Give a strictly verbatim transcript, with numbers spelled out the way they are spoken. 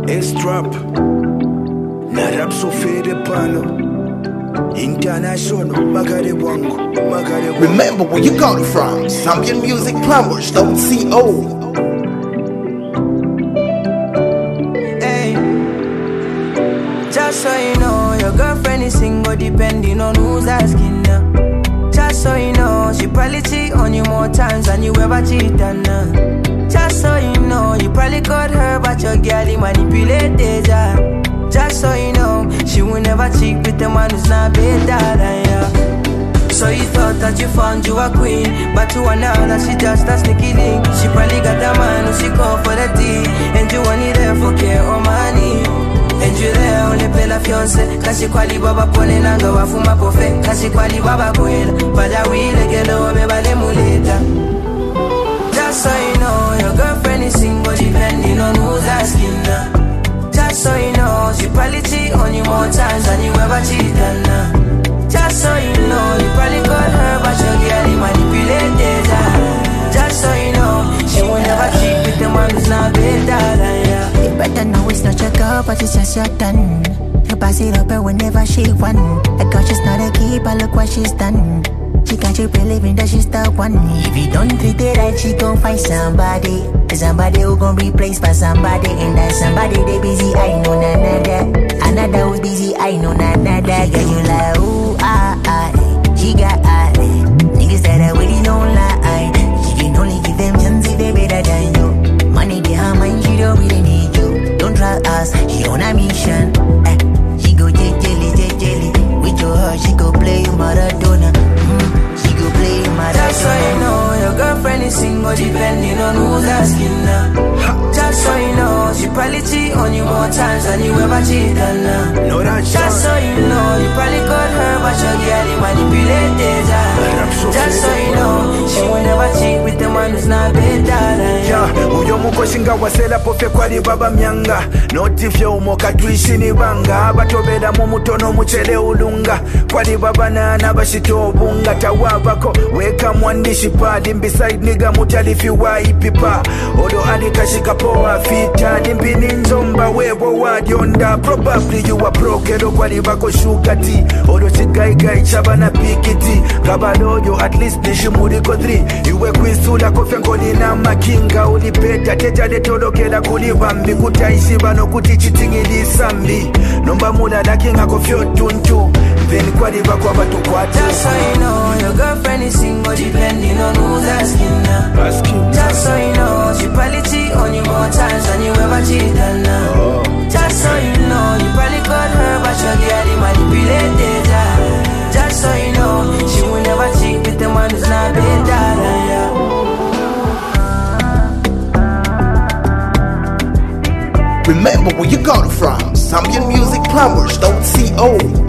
S-Trap Narap Sofede Pano International Magare Wango Magare Wango. Remember where you got it from. Zambian Music Plumbers dot co. Just so you know, your girlfriend is single, depending on who's asking her. Just so you know, she probably cheat on you more times than you ever cheat on her. Just so you know, you probably got her, but your girl he manipulated her. Just so you know, she will never cheat with the man who's not better than you. So you thought that you found you a queen, but to another she just a sneaky link. She probably got a man who she call for the tea, and you want it there for care or money. And you there only play la fiancé. Kasi kwali baba pone nanga wafuma pofe. Kasi kwali baba kwela Pada wile gelo mebale muleta. Just so you know, your girlfriend is single, depending on who's asking her. Just so you know, she probably cheat on you more times than you ever cheat on her. Just so you know, you probably got her, but your girl he manipulated her. Just so you know, she will never cheat with the man who's not better than you. You better know it's not your girl, but it's just your done. You pass it up and whenever she won. A girl, she's not a keeper, look what she's done. She got you believing that she's the one. If you don't treat it right, she gon' find somebody. Somebody who gon' replace for somebody. And that somebody they busy, I know none of that. Another who's busy, I know none of that. Girl, you like, ooh, ah, ah, she got ah, niggas that are waiting don't lie. She can only give them chance if they better than you. Money they her mind, she don't really need you. Don't try us, she on a mission. eh. She go jelly, jelly. With your heart, she go play you Maradona. mm. She go play you Maradona. Just so you know, your girlfriend is single, depending on who's asking her. Just so you know, she probably cheat on you more times than you ever cheat on her. No, that's Just so you know, you probably got her, but your girl he manipulated her. Just so you know, she will never cheat with the man who's not better than you. Yeah, uyo mukoshinga wasela pofe kwali baba myanga. Notifye umoka tuishini banga. Batobeda mumutono muchele ulunga. Kwali baba nana bashito obunga. Tawabako weka mwandishi padi. Beside niga mutalifi wa ipipa. Odo alikashika poa fita. Dimpini nzomba wewo wadionda. Probably you are broke. Edo kwali bako shukati. Odo chigaigai chabana pikiti. Kabaloyo at least nishimuri kodri. Iwe kwisula kofengoni na makinga. Ulipeta teja letolokela kulivambi. Kutaishi bano kuti chitingili sambi. Nomba mula lakinga kofyo tuntu. Then kwali bako abatu kwatu. Just so you know, your girlfriend is single, depending on who's asking her. Asking. Just so you know, she probably cheat on you more times than you ever cheat on her. Oh. Just so you know, you probably got her, but your girl he manipulated her. Just so you know, she will never cheat with the man who's not better than you. Remember where you got it from. Zambian Music Plumbers dot co.